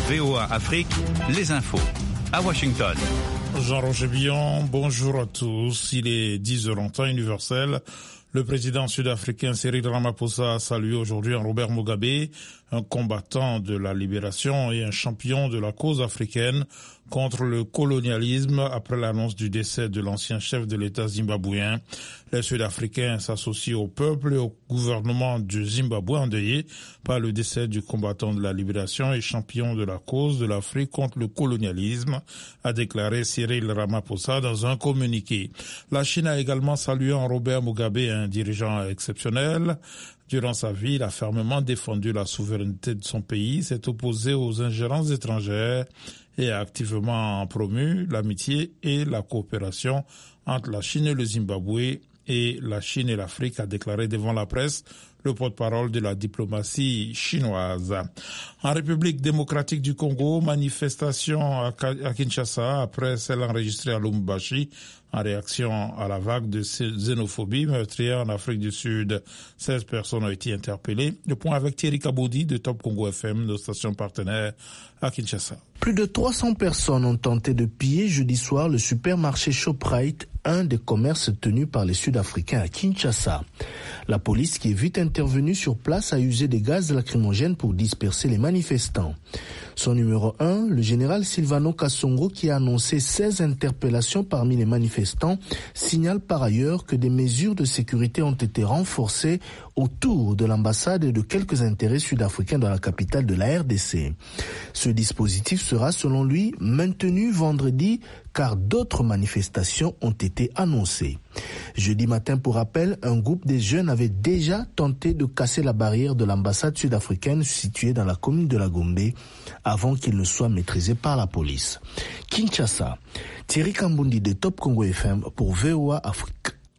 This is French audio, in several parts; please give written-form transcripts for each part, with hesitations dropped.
VOA Afrique, les infos. À Washington. Jean-Roger Billon, bonjour à tous. Il est 10h en temps universel. Le président sud-africain Cyril Ramaphosa a salué aujourd'hui Robert Mugabe, un combattant de la libération et un champion de la cause africaine contre le colonialisme après l'annonce du décès de l'ancien chef de l'État zimbabwéen. Les Sud-Africains s'associent au peuple et au gouvernement du Zimbabwe endeuillé par le décès du combattant de la libération et champion de la cause de l'Afrique contre le colonialisme, a déclaré Cyril Ramaphosa dans un communiqué. La Chine a également salué Robert Mugabe, un dirigeant exceptionnel. Durant sa vie, il a fermement défendu la souveraineté de son pays, s'est opposé aux ingérences étrangères et a activement promu l'amitié et la coopération entre la Chine et le Zimbabwe et la Chine et l'Afrique, a déclaré devant la presse le porte-parole de la diplomatie chinoise. En République démocratique du Congo, manifestation à Kinshasa après celle enregistrée à Lubumbashi en réaction à la vague de xénophobie meurtrière en Afrique du Sud. 16 personnes ont été interpellées. Le point avec Thierry Kaboudi de Top Congo FM, nos stations partenaires à Kinshasa. Plus de 300 personnes ont tenté de piller jeudi soir le supermarché Shoprite, un des commerces tenus par les Sud-Africains à Kinshasa. La police, qui est vite intervenue sur place, a usé des gaz lacrymogènes pour disperser les manifestants. Son numéro 1, le général Silvano Kasongo, qui a annoncé 16 interpellations parmi les manifestants, signale par ailleurs que des mesures de sécurité ont été renforcées autour de l'ambassade et de quelques intérêts sud-africains dans la capitale de la RDC. Ce dispositif sera, selon lui, maintenu vendredi, car d'autres manifestations ont été annoncées. Jeudi matin, pour rappel, un groupe de jeunes avait déjà tenté de casser la barrière de l'ambassade sud-africaine située dans la commune de la Gombe avant qu'il ne soit maîtrisé par la police. Kinshasa, Thierry Kambundi de Top Congo FM pour VOA Afrique.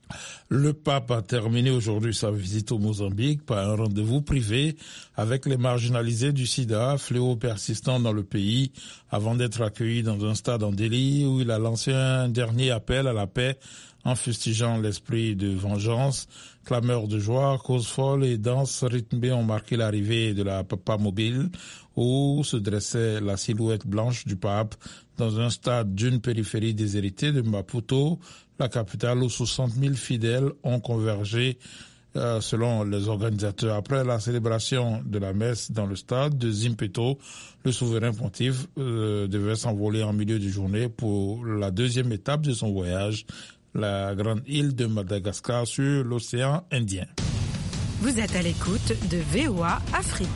Le pape a terminé aujourd'hui sa visite au Mozambique par un rendez-vous privé avec les marginalisés du sida, fléau persistant dans le pays, avant d'être accueilli dans un stade en Delhi où il a lancé un dernier appel à la paix en fustigeant l'esprit de vengeance. Clameurs de joie, causes folles et danses rythmées ont marqué l'arrivée de la Papa Mobile où se dressait la silhouette blanche du pape dans un stade d'une périphérie déshéritée de Maputo, la capitale où 60 000 fidèles ont convergé selon les organisateurs. Après la célébration de la messe dans le stade de Zimpeto, le souverain pontife devait s'envoler en milieu de journée pour la deuxième étape de son voyage, la grande île de Madagascar sur l'océan Indien. Vous êtes à l'écoute de VOA Afrique.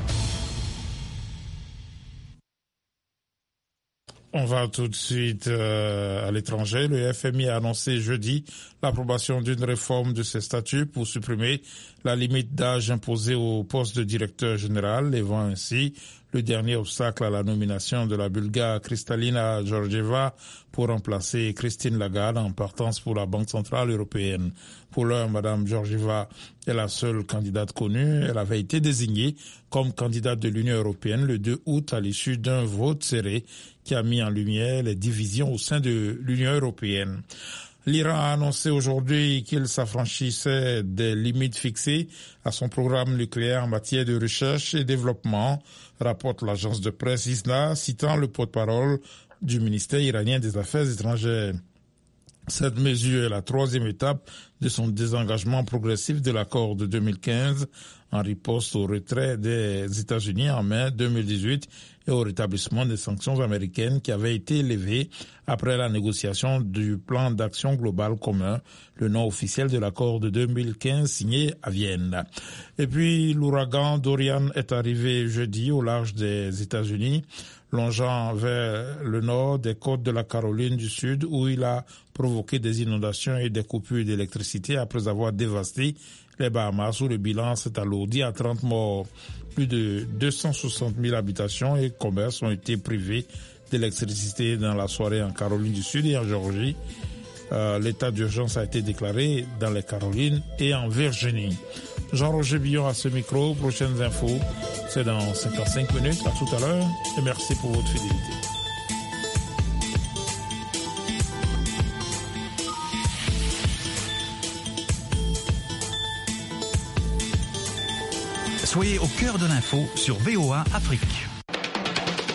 On va tout de suite à l'étranger. Le FMI a annoncé jeudi l'approbation d'une réforme de ses statuts pour supprimer la limite d'âge imposée au poste de directeur général, levant ainsi le dernier obstacle à la nomination de la Bulgare Kristalina Georgieva pour remplacer Christine Lagarde en partance pour la Banque centrale européenne. Pour l'heure, Madame Georgieva est la seule candidate connue. Elle avait été désignée comme candidate de l'Union européenne le 2 août à l'issue d'un vote serré qui a mis en lumière les divisions au sein de l'Union européenne. L'Iran a annoncé aujourd'hui qu'il s'affranchissait des limites fixées à son programme nucléaire en matière de recherche et développement, rapporte l'agence de presse ISNA, citant le porte-parole du ministère iranien des Affaires étrangères. Cette mesure est la troisième étape de son désengagement progressif de l'accord de 2015 en riposte au retrait des États-Unis en mai 2018 et au rétablissement des sanctions américaines qui avaient été levées après la négociation du plan d'action global commun, le nom officiel de l'accord de 2015 signé à Vienne. Et puis l'ouragan Dorian est arrivé jeudi au large des États-Unis, longeant vers le nord des côtes de la Caroline du Sud où il a provoqué des inondations et des coupures d'électricité après avoir dévasté les Bahamas où le bilan s'est alourdi à 30 morts. Plus de 260 000 habitations et commerces ont été privés d'électricité dans la soirée en Caroline du Sud et en Géorgie. L'état d'urgence a été déclaré dans les Carolines et en Virginie. Jean-Roger Billon à ce micro. Prochaines infos, c'est dans 55 minutes. À tout à l'heure et merci pour votre fidélité. Soyez au cœur de l'info sur VOA Afrique.